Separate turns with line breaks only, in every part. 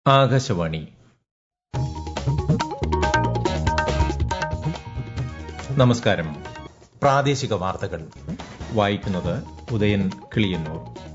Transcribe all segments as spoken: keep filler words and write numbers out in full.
ആകാശവാണി. നമസ്കാരം. പ്രാദേശിക വാർത്തകൾ വായിക്കുന്നത് ഉദയൻ കിളിയന്നൂർ.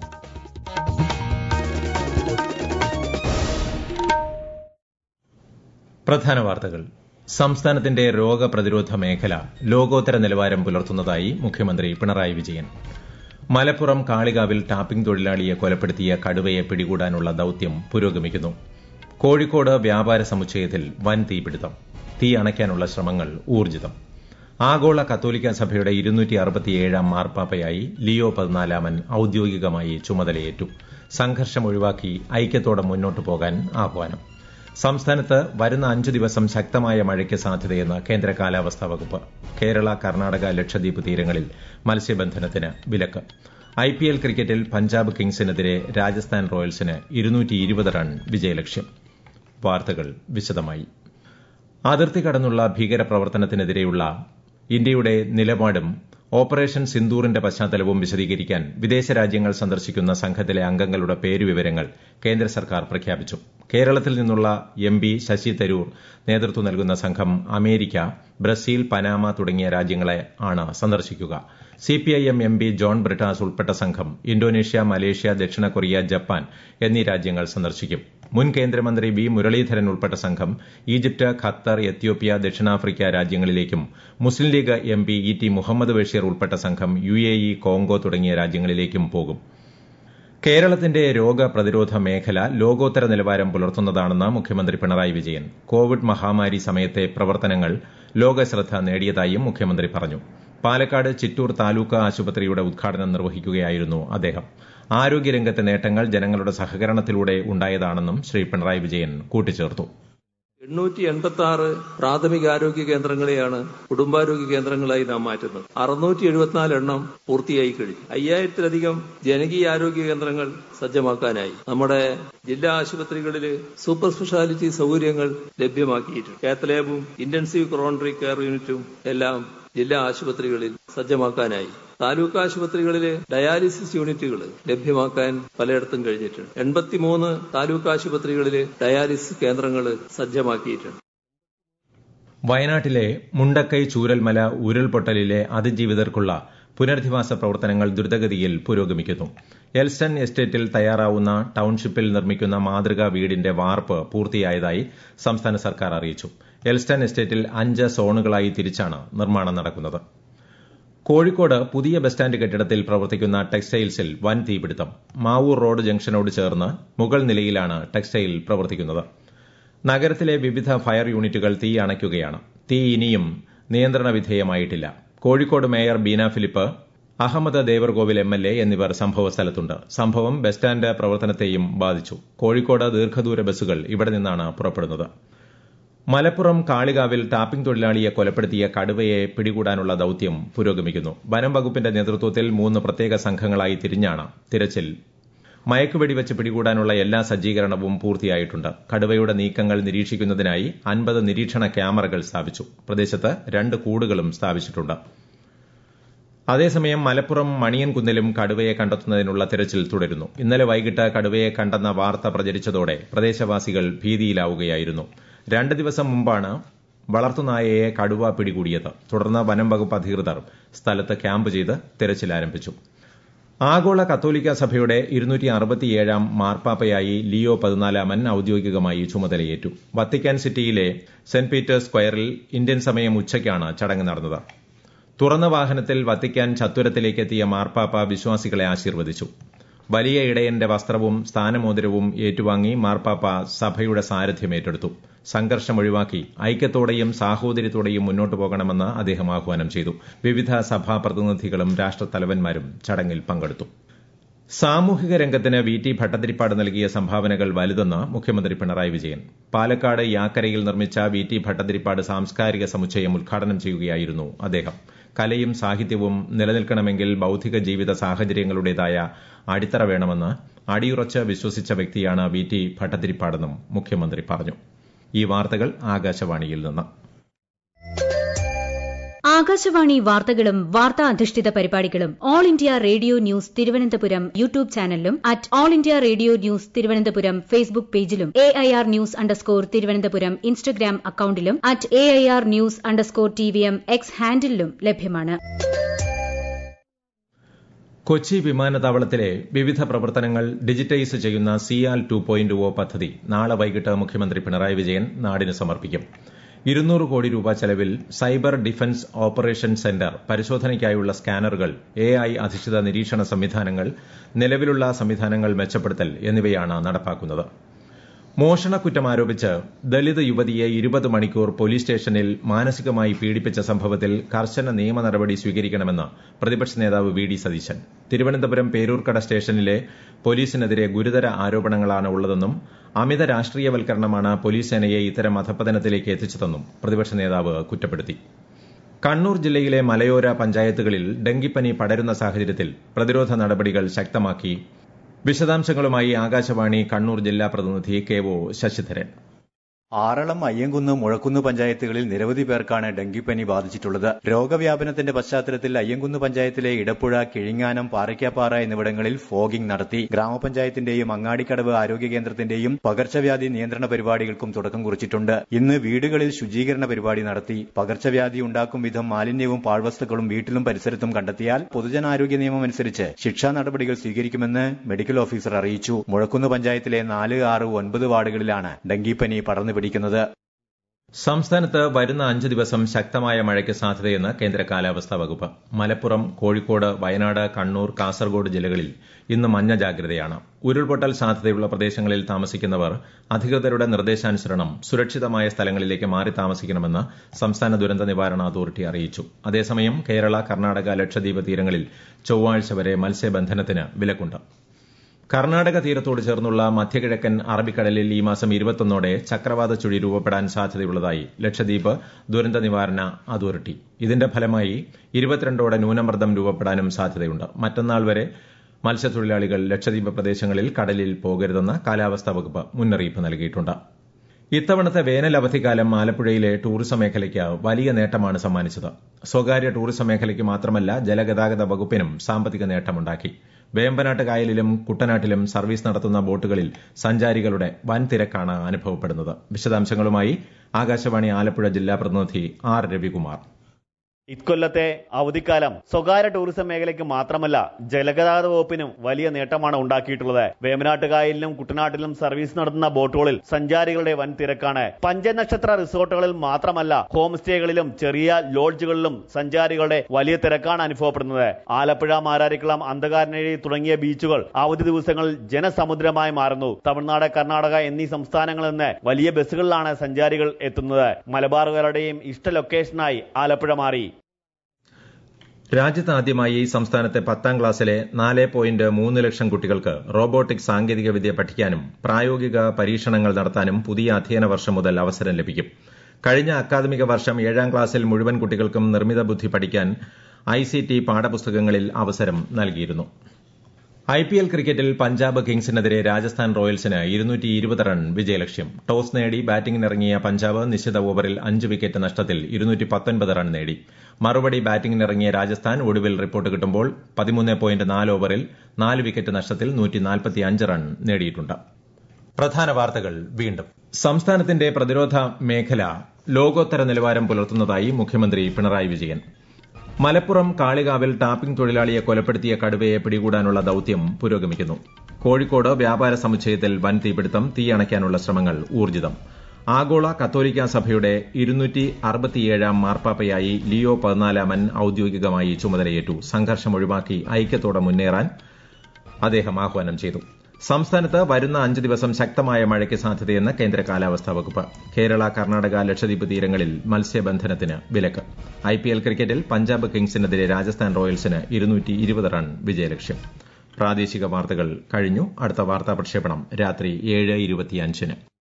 പ്രധാന വാർത്തകൾ. സംസ്ഥാനത്തിന്റെ രോഗപ്രതിരോധ മേഖല ലോകോത്തര നിലവാരം പുലർത്തുന്നതായി മുഖ്യമന്ത്രി പിണറായി വിജയൻ. മലപ്പുറം കാളികാവിൽ ടാപ്പിംഗ് തൊഴിലാളിയെ കൊലപ്പെടുത്തിയ കടുവയെ പിടികൂടാനുള്ള ദൌത്യം പുരോഗമിക്കുന്നു. കോഴിക്കോട് വ്യാപാര സമുച്ചയത്തിൽ വൻ തീപിടുത്തം. തീ അണയ്ക്കാനുള്ള ശ്രമങ്ങൾ ഊർജിതം. ആഗോള കത്തോലിക്ക സഭയുടെ ഇരുന്നൂറ്റി അറുപത്തിയേഴാം മാർപ്പാപ്പയായി ലിയോ പതിനാലാമൻ ഔദ്യോഗികമായി ചുമതലയേറ്റു. സംഘർഷം ഒഴിവാക്കി ഐക്യത്തോടെ മുന്നോട്ടു പോകാൻ ആഹ്വാനം. സംസ്ഥാനത്ത് വരുന്ന അഞ്ചു ദിവസം ശക്തമായ മഴയ്ക്ക് സാധ്യതയെന്ന് കേന്ദ്ര കാലാവസ്ഥാ വകുപ്പ്. കേരള, കർണാടക, ലക്ഷദ്വീപ് തീരങ്ങളിൽ മത്സ്യബന്ധനത്തിന് വിലക്ക്. ഐപിഎൽ ക്രിക്കറ്റിൽ പഞ്ചാബ് കിങ്സിനെതിരെ രാജസ്ഥാൻ റോയൽസിന് ഇരുന്നൂറ്റി ഇരുപത് റൺ വിജയലക്ഷ്യം. വാർത്തകൾ വിശദമായി. അതിർത്തി കടന്നുള്ള ഭീകരപ്രവർത്തനത്തിനെതിരെയുള്ള ഇന്ത്യയുടെ നിലപാടും ഓപ്പറേഷൻ സിന്ദൂറിന്റെ പശ്ചാത്തലവും വിശദീകരിക്കാൻ വിദേശ രാജ്യങ്ങൾ സന്ദർശിക്കുന്ന സംഘത്തിലെ അംഗങ്ങളുടെ പേരുവിവരങ്ങൾ കേന്ദ്ര സർക്കാർ പ്രഖ്യാപിച്ചു. കേരളത്തിൽ നിന്നുള്ള എം പി ശശി തരൂർ നേതൃത്വം നൽകുന്ന സംഘം അമേരിക്ക, ബ്രസീൽ, പനാമ തുടങ്ങിയ രാജ്യങ്ങളെ ആണ് സന്ദർശിക്കുക. CPIM M P John Brittas ഉൾപ്പെട്ട സംഘം ഇന്തോനേഷ്യ, മലേഷ്യ, ദക്ഷിണ കൊറിയ, ജപ്പാൻ എന്നീ രാജ്യങ്ങൾ സന്ദർശിക്കും. മുൻ കേന്ദ്രമന്ത്രി വി മുരളീധരൻ ഉൾപ്പെട്ട സംഘം ഈജിപ്ത്, ഖത്തർ, എത്യോപ്യ, ദക്ഷിണാഫ്രിക്ക രാജ്യങ്ങളിലേക്കും Muslim League M P E T Muhammad Basheer ഉൾപ്പെട്ട സംഘം യു എ ഇ, കോങ്കോ തുടങ്ങിയ രാജ്യങ്ങളിലേക്കും പോകും. കേരളത്തിന്റെ രോഗപ്രതിരോധ മേഖല ലോകോത്തര നിലവാരം പുലർത്തുന്നതാണെന്ന് മുഖ്യമന്ത്രി പിണറായി വിജയൻ. കോവിഡ് മഹാമാരി സമയത്തെ പ്രവർത്തനങ്ങൾ ലോകശ്രദ്ധ നേടിയതായും മുഖ്യമന്ത്രി പറഞ്ഞു. പാലക്കാട് ചിറ്റൂർ താലൂക്ക് ആശുപത്രിയുടെ ഉദ്ഘാടനം നിർവഹിക്കുകയായിരുന്നു അദ്ദേഹം. ആരോഗ്യരംഗത്തെ നേട്ടങ്ങൾ ജനങ്ങളുടെ സഹകരണത്തിലൂടെ ഉണ്ടായതാണെന്നും ശ്രീ പിണറായി വിജയൻ കൂട്ടിച്ചേർത്തു.
എണ്ണൂറ്റി എൺപത്തി ആറ് പ്രാഥമികാരോഗ്യ കേന്ദ്രങ്ങളെയാണ് കുടുംബാരോഗ്യ കേന്ദ്രങ്ങളായി നാം മാറ്റുന്നത്. അറുന്നൂറ്റി എഴുപത്തിനാല് എണ്ണം പൂർത്തിയായി കഴിഞ്ഞു. അയ്യായിരത്തിലധികം ജനകീയ ആരോഗ്യ കേന്ദ്രങ്ങൾ സജ്ജമാക്കാനായി. നമ്മുടെ ജില്ലാ ആശുപത്രികളിൽ സൂപ്പർ സ്പെഷ്യാലിറ്റി സൗകര്യങ്ങൾ ലഭ്യമാക്കിയിട്ടുണ്ട്. കാത്ത് ലാബും ഇന്റൻസീവ് കൊറോണറി കെയർ യൂണിറ്റും എല്ലാം ജില്ലാ ആശുപത്രികളിൽ സജ്ജമാക്കാനായി. താലൂക്ക് ആശുപത്രികളിലെ ഡയാലിസിസ് യൂണിറ്റുകൾ ലഭ്യമാക്കാൻ പലയിടത്തും കഴിഞ്ഞിട്ടുണ്ട്. എൺപത്തിമൂന്ന് താലൂക്ക് ആശുപത്രികളിലെ ഡയാലിസിസ് കേന്ദ്രങ്ങൾ സജ്ജമാക്കിയിട്ടുണ്ട്.
വയനാട്ടിലെ മുണ്ടക്കൈ ചൂരൽമല ഉരുൾപൊട്ടലിലെ അതിജീവിതർക്കുള്ള പുനരധിവാസ പ്രവർത്തനങ്ങൾ ദ്രുതഗതിയിൽ പുരോഗമിക്കുന്നു. എൽസ്റ്റൺ എസ്റ്റേറ്റിൽ തയ്യാറാവുന്ന ടൌൺഷിപ്പിൽ നിർമ്മിക്കുന്ന മാതൃകാ വീടിന്റെ വാർപ്പ് പൂർത്തിയായതായി സംസ്ഥാന സർക്കാർ അറിയിച്ചു. എൽസ്റ്റൺ എസ്റ്റേറ്റിൽ അഞ്ച് സോണുകളായി തിരിച്ചാണ് നിർമ്മാണം നടക്കുന്നത്. കോഴിക്കോട് പുതിയ ബസ് സ്റ്റാൻഡ് കെട്ടിടത്തിൽ പ്രവർത്തിക്കുന്ന ടെക്സ്റ്റൈൽസിൽ വൻ തീപിടുത്തം. മാവൂർ റോഡ് ജംഗ്ഷനോട് ചേർന്ന് മുകൾ നിലയിലാണ് ടെക്സ്റ്റൈൽ പ്രവർത്തിക്കുന്നത്. നഗരത്തിലെ വിവിധ ഫയർ യൂണിറ്റുകൾ തീ അണയ്ക്കുകയാണ്. തീ ഇനിയും നിയന്ത്രണ വിധേയമായിട്ടില്ല. Kozhikode mayor Beena Philip, Ahamed Devarkovil M L A എന്നിവർ സംഭവസ്ഥലത്തുണ്ട്. സംഭവം ബസ് സ്റ്റാൻഡ് പ്രവർത്തനത്തെയും ബാധിച്ചു. കോഴിക്കോട് ദീർഘദൂര ബസ്സുകൾ ഇവിടെ നിന്നാണ് പുറപ്പെടുന്നത്. മലപ്പുറം കാളികാവിൽ ടാപ്പിംഗ് തൊഴിലാളിയെ കൊലപ്പെടുത്തിയ കടുവയെ പിടികൂടാനുള്ള ദൌത്യം പുരോഗമിക്കുന്നു. വനം വകുപ്പിന്റെ നേതൃത്വത്തിൽ മൂന്ന് പ്രത്യേക സംഘങ്ങളായി തിരിഞ്ഞാണ് തിരച്ചിൽ. മയക്കുവെടിവെച്ച് പിടികൂടാനുള്ള എല്ലാ സജ്ജീകരണവും പൂർത്തിയായിട്ടുണ്ട്. കടുവയുടെ നീക്കങ്ങൾ നിരീക്ഷിക്കുന്നതിനായി അൻപത് നിരീക്ഷണ ക്യാമറകൾ സ്ഥാപിച്ചു. പ്രദേശത്ത് രണ്ട് കൂടുകളും സ്ഥാപിച്ചിട്ടുണ്ട്. അതേസമയം മലപ്പുറം മണിയൻകുന്നിലും കടുവയെ കണ്ടെത്തുന്നതിനുള്ള തിരച്ചിൽ തുടരുന്നു. ഇന്നലെ വൈകിട്ട് കടുവയെ കണ്ടെന്ന വാർത്ത പ്രചരിച്ചതോടെ പ്രദേശവാസികൾ ഭീതിയിലാവുകയായിരുന്നു. രണ്ട് ദിവസം മുമ്പാണ് വളർത്തുനായയെ കടുവ പിടികൂടിയത്. തുടർന്ന് വനം വകുപ്പ് അധികൃതർ സ്ഥലത്ത് ക്യാമ്പ് ചെയ്ത് തിരച്ചിൽ ആരംഭിച്ചു. ആഗോള കത്തോലിക്ക സഭയുടെ ഇരുന്നൂറ്റി അറുപത്തിയേഴാം മാർപ്പാപ്പയായി ലിയോ പതിനാലാമൻ ഔദ്യോഗികമായി ചുമതലയേറ്റു. വത്തിക്കാൻ സിറ്റിയിലെ സെന്റ് പീറ്റേഴ്സ് സ്ക്വയറിൽ ഇന്ത്യൻ സമയം ഉച്ചയ്ക്കാണ് ചടങ്ങ് നടന്നത്. തുറന്ന വാഹനത്തിൽ വത്തിക്കാൻ ചത്തുരത്തിലേക്ക് എത്തിയ മാർപ്പാപ്പ വിശ്വാസികളെ ആശീർവദിച്ചു. വലിയ ഇടയന്റെ വസ്ത്രവും സ്ഥാനമോതിരവും ഏറ്റുവാങ്ങി മാർപ്പാപ്പ സഭയുടെ സാരഥ്യം ഏറ്റെടുത്തു. സംഘർഷം ഒഴിവാക്കി ഐക്യത്തോടെയും സാഹോദര്യത്തോടെയും മുന്നോട്ടു പോകണമെന്ന് അദ്ദേഹം ആഹ്വാനം ചെയ്തു. വിവിധ സഭാ പ്രതിനിധികളും രാഷ്ട്രത്തലവന്മാരും ചടങ്ങിൽ പങ്കെടുത്തു. സാമൂഹിക രംഗത്തിന് വി ടി ഭട്ടതിരിപ്പാട് നൽകിയ സംഭാവനകൾ വലുതെന്ന് മുഖ്യമന്ത്രി പിണറായി വിജയൻ. പാലക്കാട് യാക്കരയിൽ നിർമ്മിച്ച വി ടി ഭട്ടതിരിപ്പാട് സാംസ്കാരിക സമുച്ചയം ഉദ്ഘാടനം ചെയ്യുകയായിരുന്നു അദ്ദേഹം. കലയും സാഹിത്യവും നിലനിൽക്കണമെങ്കിൽ ബൌദ്ധിക ജീവിത സാഹചര്യങ്ങളുടേതായ അടിത്തറ വേണമെന്ന് അടിയുറച്ച് വിശ്വസിച്ച വ്യക്തിയാണ് വി ടി ഭട്ടതിരിപ്പാടെന്നും മുഖ്യമന്ത്രി പറഞ്ഞു. ഈ വാർത്തകൾ ആകാശവാണിയിൽ നിന്ന്.
ആകാശവാണി വാർത്തകളും വാർത്താ അധിഷ്ഠിത പരിപാടികളും all India radio news Thiruvananthapuram YouTube ചാനലിലും at all India radio news Thiruvananthapuram Facebook പേജിലും A I R news underscore Thiruvananthapuram Instagram അക്കൌണ്ടിലും at A I R news underscore T V M X ഹാൻഡിലും ലഭ്യമാണ്.
കൊച്ചി വിമാനത്താവളത്തിലെ വിവിധ പ്രവർത്തനങ്ങൾ ഡിജിറ്റൈസ് ചെയ്യുന്ന സിയാൽ ടു പോയിന്റ് ഒ പദ്ധതി നാളെ വൈകിട്ട് മുഖ്യമന്ത്രി പിണറായി വിജയൻ നാടിന് സമർപ്പിക്കും. ഇരുന്നൂറ് കോടി രൂപ ചെലവിൽ സൈബർ ഡിഫൻസ് ഓപ്പറേഷൻ സെന്റർ, പരിശോധനയ്ക്കായുള്ള സ്കാനറുകൾ, എ ഐ അധിഷ്ഠിത നിരീക്ഷണ സംവിധാനങ്ങൾ, നിലവിലുള്ള സംവിധാനങ്ങൾ മെച്ചപ്പെടുത്തൽ എന്നിവയാണ് നടപ്പാക്കുന്നത്. മോഷണക്കുറ്റം ആരോപിച്ച് ദളിത് യുവതിയെ ഇരുപത് മണിക്കൂർ പോലീസ് സ്റ്റേഷനിൽ മാനസികമായി പീഡിപ്പിച്ച സംഭവത്തിൽ കർശന നിയമ നടപടി സ്വീകരിക്കണമെന്ന് പ്രതിപക്ഷ നേതാവ് വി ഡി സതീശൻ. തിരുവനന്തപുരം പേരൂർക്കട സ്റ്റേഷനിലെ പോലീസിനെതിരെ ഗുരുതര ആരോപണങ്ങളാണ് ഉള്ളതെന്നും അമിത രാഷ്ട്രീയവൽക്കരണമാണ് പോലീസ് സേനയെ ഇത്തരം അധപ്പതനത്തിലേക്ക് എത്തിച്ചതെന്നും പ്രതിപക്ഷ നേതാവ് കുറ്റപ്പെടുത്തി. കണ്ണൂർ ജില്ലയിലെ മലയോര പഞ്ചായത്തുകളിൽ ഡെങ്കിപ്പനി പടരുന്ന സാഹചര്യത്തിൽ പ്രതിരോധ നടപടികൾ ശക്തമാക്കി. വിശദാംശങ്ങളുമായി ആകാശവാണി കണ്ണൂർ ജില്ലാ പ്രതിനിധി കെ ഒ ശശിധരൻ.
ആറളം, അയ്യങ്കുന്ന്, മുഴക്കുന്ന് പഞ്ചായത്തുകളിൽ നിരവധി പേർക്കാണ് ഡെങ്കിപ്പനി ബാധിച്ചിട്ടുള്ളത്. രോഗവ്യാപനത്തിന്റെ പശ്ചാത്തലത്തിൽ അയ്യങ്കുന്ന് പഞ്ചായത്തിലെ ഇടപ്പുഴ, കിഴിങ്ങാനം, പാറയ്ക്കാപ്പാറ എന്നിവിടങ്ങളിൽ ഫോഗിംഗ് നടത്തി. ഗ്രാമപഞ്ചായത്തിന്റെയും അങ്ങാടിക്കടവ് ആരോഗ്യ കേന്ദ്രത്തിന്റെയും പകർച്ചവ്യാധി നിയന്ത്രണ പരിപാടികൾക്കും തുടക്കം കുറിച്ചിട്ടുണ്ട്. ഇന്ന് വീടുകളിൽ ശുചീകരണ പരിപാടി നടത്തി. പകർച്ചവ്യാധി ഉണ്ടാക്കും വിധം മാലിന്യവും പാഴ്വസ്തുക്കളും വീട്ടിലും പരിസരത്തും കണ്ടെത്തിയാൽ പൊതുജനാരോഗ്യ നിയമം അനുസരിച്ച് ശിക്ഷാ നടപടികൾ സ്വീകരിക്കുമെന്ന് മെഡിക്കൽ ഓഫീസർ അറിയിച്ചു. മുഴക്കുന്ന് പഞ്ചായത്തിലെ നാല്, ആറ്, ഒൻപത് വാർഡുകളിലാണ് ഡെങ്കിപ്പനി പടർന്നു പിടിക്കുന്നത്.
സംസ്ഥാനത്ത് വരുന്ന അഞ്ച് ദിവസം ശക്തമായ മഴയ്ക്ക് സാധ്യതയെന്ന് കേന്ദ്ര കാലാവസ്ഥാ വകുപ്പ്. മലപ്പുറം, കോഴിക്കോട്, വയനാട്, കണ്ണൂർ, കാസർഗോഡ് ജില്ലകളിൽ ഇന്ന് മഞ്ഞ ജാഗ്രതയാണ്. ഉരുൾപൊട്ടൽ സാധ്യതയുള്ള പ്രദേശങ്ങളിൽ താമസിക്കുന്നവർ അധികൃതരുടെ നിർദ്ദേശാനുസരണം സുരക്ഷിതമായ സ്ഥലങ്ങളിലേക്ക് മാറി താമസിക്കണമെന്ന് സംസ്ഥാന ദുരന്ത നിവാരണ അതോറിറ്റി അറിയിച്ചു. അതേസമയം കേരള, കർണാടക, ലക്ഷദ്വീപ് തീരങ്ങളിൽ ചൊവ്വാഴ്ച വരെ മത്സ്യബന്ധനത്തിന് വിലക്കുണ്ട്. കർണാടക തീരത്തോട് ചേർന്നുള്ള മധ്യകിഴക്കൻ അറബിക്കടലിൽ ഈ മാസം ഇരുപത്തൊന്നോടെ ചക്രവാത ചുഴി രൂപപ്പെടാൻ സാധ്യതയുള്ളതായി ലക്ഷദ്വീപ് ദുരന്ത നിവാരണ അതോറിറ്റി. ഇതിന്റെ ഫലമായി ഇരുപത്തിരണ്ടോടെ ന്യൂനമർദ്ദം രൂപപ്പെടാനും സാധ്യതയുണ്ട്. മറ്റന്നാൾ വരെ മത്സ്യത്തൊഴിലാളികൾ ലക്ഷദ്വീപ് പ്രദേശങ്ങളിൽ കടലിൽ പോകരുതെന്ന് കാലാവസ്ഥാ വകുപ്പ് മുന്നറിയിപ്പ് നൽകിയിട്ടുണ്ട്. ഇത്തവണത്തെ വേനൽ അവധിക്കാലം ആലപ്പുഴയിലെ ടൂറിസം മേഖലയ്ക്ക് വലിയ നേട്ടമാണ് സമ്മാനിച്ചത്. സ്വകാര്യ ടൂറിസം മേഖലയ്ക്ക് മാത്രമല്ല, ജലഗതാഗത വകുപ്പിനും സാമ്പത്തിക നേട്ടമുണ്ടാക്കി. വേമ്പനാട്ട് കായലിലും കുട്ടനാട്ടിലും സർവീസ് നടത്തുന്ന ബോട്ടുകളിൽ സഞ്ചാരികളുടെ വൻ തിരക്കാണ് അനുഭവപ്പെടുന്നത്. വിശദാംശങ്ങളുമായി ആകാശവാണി ആലപ്പുഴ ജില്ലാ പ്രതിനിധി ആർ രവികുമാർ.
ഇക്കൊല്ലത്തെ അവധിക്കാലം സ്വകാര്യ ടൂറിസം മേഖലയ്ക്ക് മാത്രമല്ല, ജലഗതാഗത വകുപ്പിനും വലിയ നേട്ടമാണ് ഉണ്ടാക്കിയിട്ടുള്ളത്. വേമ്പനാട്ട് കായലിലും കുട്ടനാട്ടിലും സർവീസ് നടത്തുന്ന ബോട്ടുകളിൽ സഞ്ചാരികളുടെ വൻ തിരക്കാണ്. പഞ്ചനക്ഷത്ര റിസോർട്ടുകളിൽ മാത്രമല്ല, ഹോം സ്റ്റേകളിലും ചെറിയ ലോഡ്ജുകളിലും സഞ്ചാരികളുടെ വലിയ തിരക്കാണ് അനുഭവപ്പെടുന്നത്. ആലപ്പുഴ, മാരാരിക്കുളം, അന്ധകാരനഴി തുടങ്ങിയ ബീച്ചുകൾ അവധി ദിവസങ്ങളിൽ ജനസമുദ്രമായി മാറുന്നു. തമിഴ്നാട്, കർണാടക എന്നീ സംസ്ഥാനങ്ങളിൽ നിന്ന് വലിയ ബസ്സുകളിലാണ് സഞ്ചാരികൾ എത്തുന്നത്. മലബാറുകാരുടെയും ഇഷ്ട ലൊക്കേഷനായി ആലപ്പുഴ മാറി.
രാജ്യത്ത് ആദ്യമായി സംസ്ഥാനത്തെ പത്താം ക്ലാസ്സിലെ നാല് പോയിന്റ് മൂന്ന് ലക്ഷം കുട്ടികൾക്ക് റോബോട്ടിക് സാങ്കേതികവിദ്യ പഠിക്കാനും പ്രായോഗിക പരീക്ഷണങ്ങൾ നടത്താനും പുതിയ അധ്യയന വർഷം മുതൽ അവസരം ലഭിക്കും. കഴിഞ്ഞ അക്കാദമിക വർഷം ഏഴാം ക്ലാസ്സിൽ മുഴുവൻ കുട്ടികൾക്കും നിർമ്മിത ബുദ്ധി പഠിക്കാൻ ഐ സി ടി പാഠപുസ്തകങ്ങളിൽ അവസരം നൽകിയിരുന്നു. ഐ പി എൽ ക്രിക്കറ്റിൽ പഞ്ചാബ് കിങ്സിനെതിരെ രാജസ്ഥാൻ റോയൽസിന് ഇരുന്നൂറ്റി ഇരുപത് റൺ വിജയലക്ഷ്യം. ടോസ് നേടി ബാറ്റിംഗിനിറങ്ങിയ പഞ്ചാബ് നിശ്ചിത ഓവറിൽ അഞ്ച് വിക്കറ്റ് നഷ്ടത്തിൽ ഇരുന്നൂറ്റി പത്തൊൻപത് റൺ നേടി. മറുപടി ബാറ്റിംഗിനിറങ്ങിയ രാജസ്ഥാൻ ഒടുവിൽ റിപ്പോർട്ട് കിട്ടുമ്പോൾ പതിമൂന്ന് പോയിന്റ് നാല് ഓവറിൽ നാല് വിക്കറ്റ് നഷ്ടത്തിൽ നൂറ്റി നാൽപ്പത്തിയഞ്ച് റൺ നേടിയിട്ടുണ്ട്. പ്രധാന വാർത്തകൾ വീണ്ടും. സംസ്ഥാനത്തിന്റെ പ്രതിരോധ മേഖല ലോകോത്തര നിലവാരം പുലർത്തുന്നതായി മുഖ്യമന്ത്രി പിണറായി വിജയൻ. മലപ്പുറം കാളികാവിൽ ടാപ്പിംഗ് തൊഴിലാളിയെ കൊലപ്പെടുത്തിയ കടുവയെ പിടികൂടാനുള്ള ദൌത്യം പുരോഗമിക്കുന്നു. കോഴിക്കോട് വ്യാപാര സമുച്ചയത്തിൽ വൻ തീപിടുത്തം, തീയണയ്ക്കാനുള്ള ശ്രമങ്ങൾ ഊർജിതം. ആഗോള കത്തോലിക്ക സഭയുടെ ഇരുന്നൂറ്റി അറുപത്തിയേഴാം മാർപ്പാപ്പയായി ലിയോ പതിനാലാമൻ ഔദ്യോഗികമായി ചുമതലയേറ്റു. സംഘർഷം ഒഴിവാക്കി ഐക്യത്തോടെ മുന്നേറാൻ അദ്ദേഹം ആഹ്വാനം ചെയ്തു. സംസ്ഥാനത്ത് വരുന്ന അഞ്ച് ദിവസം ശക്തമായ മഴയ്ക്ക് സാധ്യതയെന്ന് കേന്ദ്ര കാലാവസ്ഥാ വകുപ്പ്. കേരള, കർണാടക, ലക്ഷദ്വീപ് തീരങ്ങളിൽ മത്സ്യബന്ധനത്തിന് വിലക്ക്. ഐ പി എൽ ക്രിക്കറ്റിൽ പഞ്ചാബ് കിങ്സിനെതിരെ രാജസ്ഥാൻ റോയൽസിന് ഇരുന്നൂറ്റി ഇരുപത് റൺ വിജയലക്ഷ്യം. പ്രാദേശിക വാർത്തകൾ കഴിഞ്ഞു. അടുത്ത വാർത്താ പ്രക്ഷേപണം രാത്രി ഏഴ് ഇരുപത്തിയഞ്ചിന്.